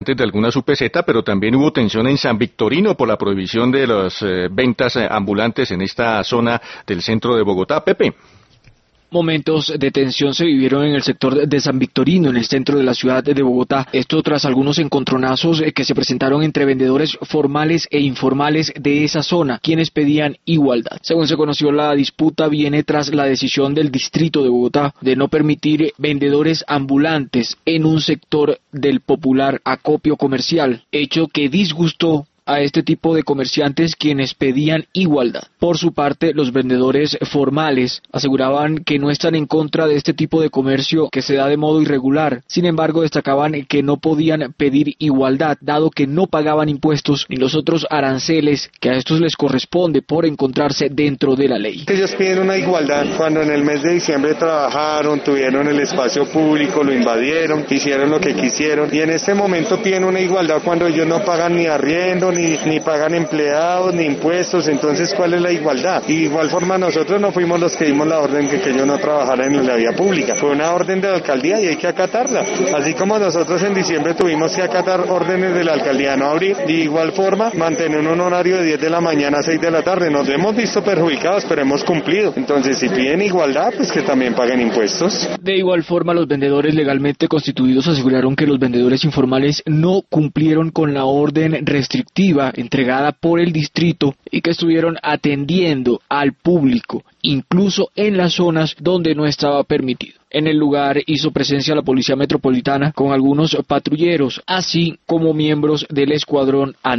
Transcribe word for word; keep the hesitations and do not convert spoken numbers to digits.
de algunas U P Z, pero también hubo tensión en San Victorino por la prohibición de las eh, ventas eh, ambulantes en esta zona del centro de Bogotá. Pepe. Momentos de tensión se vivieron en el sector de San Victorino, en el centro de la ciudad de Bogotá. Esto tras algunos encontronazos que se presentaron entre vendedores formales e informales de esa zona, quienes pedían igualdad. Según se conoció, la disputa viene tras la decisión del distrito de Bogotá de no permitir vendedores ambulantes en un sector del popular acopio comercial, hecho que disgustó a este tipo de comerciantes, quienes pedían igualdad. Por su parte, los vendedores formales aseguraban que no están en contra de este tipo de comercio que se da de modo irregular. Sin embargo, destacaban que no podían pedir igualdad, dado que no pagaban impuestos ni los otros aranceles que a estos les corresponde por encontrarse dentro de la ley. Ellos piden una igualdad cuando en el mes de diciembre trabajaron, tuvieron el espacio público, lo invadieron, hicieron lo que quisieron, y en este momento piden una igualdad cuando ellos no pagan ni arriendo, Ni, ni pagan empleados, ni impuestos. Entonces, ¿cuál es la igualdad? Y de igual forma, nosotros no fuimos los que dimos la orden de que ellos no trabajaran en la vía pública. Fue una orden de la alcaldía y hay que acatarla. Así como nosotros en diciembre tuvimos que acatar órdenes de la alcaldía no abrir, de igual forma, mantener un horario de diez de la mañana a seis de la tarde. Nos hemos visto perjudicados, pero hemos cumplido. Entonces, si piden igualdad, pues que también paguen impuestos. De igual forma, los vendedores legalmente constituidos aseguraron que los vendedores informales no cumplieron con la orden restrictiva entregada por el distrito y que estuvieron atendiendo al público, incluso en las zonas donde no estaba permitido. En el lugar hizo presencia la Policía Metropolitana con algunos patrulleros, así como miembros del escuadrón